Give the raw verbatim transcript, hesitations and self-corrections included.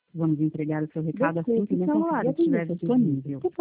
Vamos entregar o seu recado assim que Desculpe, o celular mensageiro estiver atende disponível. Por